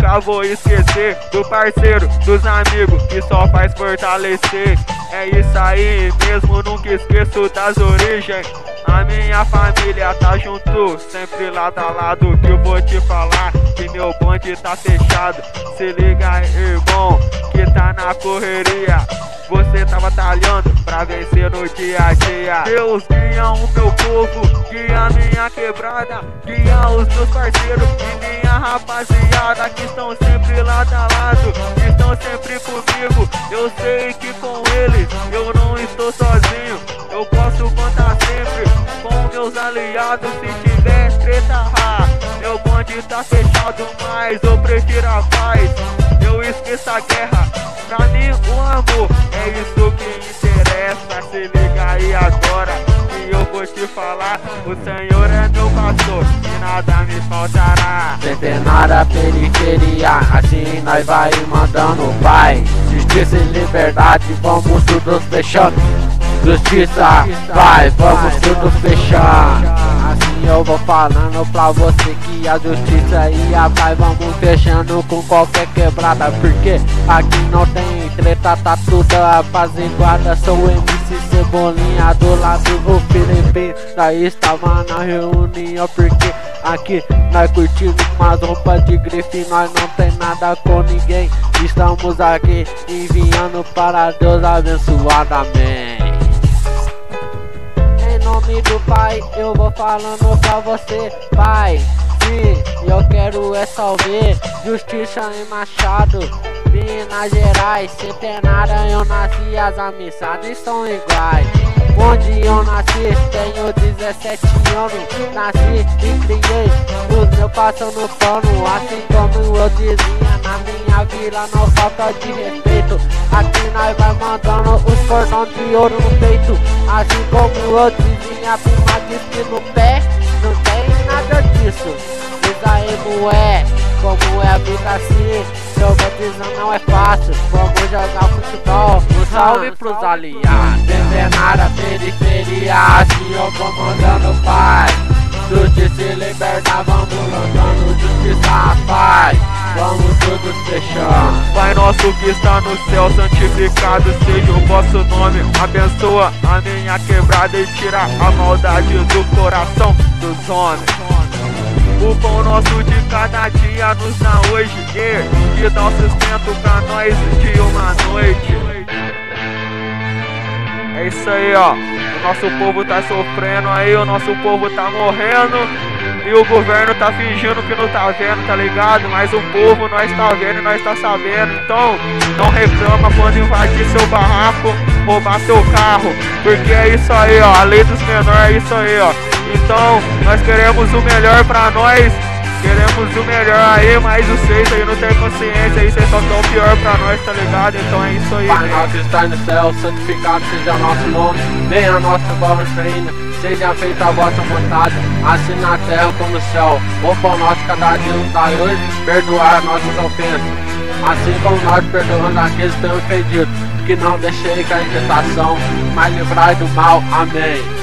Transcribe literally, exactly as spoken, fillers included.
nunca vou esquecer do parceiro, dos amigos que só faz fortalecer. É isso aí mesmo, nunca esqueço das origens. A minha família tá junto, sempre lado a lado. Que eu vou te falar que meu bonde tá fechado. Se liga, irmão, que tá na correria. Você tá batalhando pra vencer no dia a dia. Deus guia o meu povo, guia a minha quebrada, guia os meus parceiros e minha rapaziada que estão sempre lado a lado, que estão sempre comigo. Eu sei que com eles eu não estou sozinho. Eu posso contar sempre com meus aliados. Se tiver treta, ha, meu bonde tá fechado, mas eu prefiro a paz. Eu esqueço a guerra, pra mim o amor é isso que interessa. Se liga aí agora que eu vou te falar. O Senhor é meu pastor e nada me faltará. Centenária periferia, assim nós vai mandando, pai. Justiça e liberdade, vamos todos fechando. Justiça, vai, vamos todos fechando. Assim eu vou falando pra você que a justiça e a paz vamos fechando com qualquer quebrada. Porque aqui não tem treta, tá tudo apaziguada. Sou o M C Cebolinha do lado do Felipe. Nós estava na reunião porque aqui nós curtimos umas roupas de grife. Nós não tem nada com ninguém. Estamos aqui enviando para Deus abençoado, amém. Em nome do Pai, eu vou falando pra você, Pai. Sim, eu quero é só ver justiça em Machado, Minas Gerais, Centenária eu nasci, as amizades são iguais. Onde eu nasci, tenho dezessete anos, nasci e criei, os meus passando pano, assim como eu dizia, na minha vila não falta de respeito. Aqui nós vai mandando os cordões de ouro no peito, assim como eu dizia, prima diz que no pé não tem nada disso. Diz aí, moé, como é a vida assim, eu vou dizer não é fácil, vamos jogar futebol. Um salve pros aliados, Centenária periferia, assim eu vou mandando paz. Justiça e liberdade, vamos mandando justiça, paz. Vamos todos fechando. Pai nosso que está no céu, santificado seja o vosso nome. Abençoa a minha quebrada e tira a maldade do coração dos homens. O pão nosso de cada dia nos dá hoje, e que dá o sustento pra nós de uma noite. É isso aí, ó. O nosso povo tá sofrendo aí, o nosso povo tá morrendo. E o governo tá fingindo que não tá vendo, tá ligado? Mas o povo nós tá vendo e nós tá sabendo. Então, não reclama quando invadir seu barraco, roubar seu carro. Porque é isso aí, ó. A lei dos menores é isso aí, ó. Então, nós queremos o melhor pra nós. Queremos o melhor aí, mas vocês aí não tem consciência aí, vocês só querem o pior pra nós, tá ligado? Então é isso aí. Pai nosso que está no céu, santificado seja nosso nome. Venha a nossa vossa reina, seja feita a vossa vontade, assim na terra como no céu. O pão nosso cada dia nos dai hoje, perdoar nossas ofensas, assim como nós perdoamos aqueles que têm ofendido. Que não deixei cair em tentação, mas livrai do mal. Amém.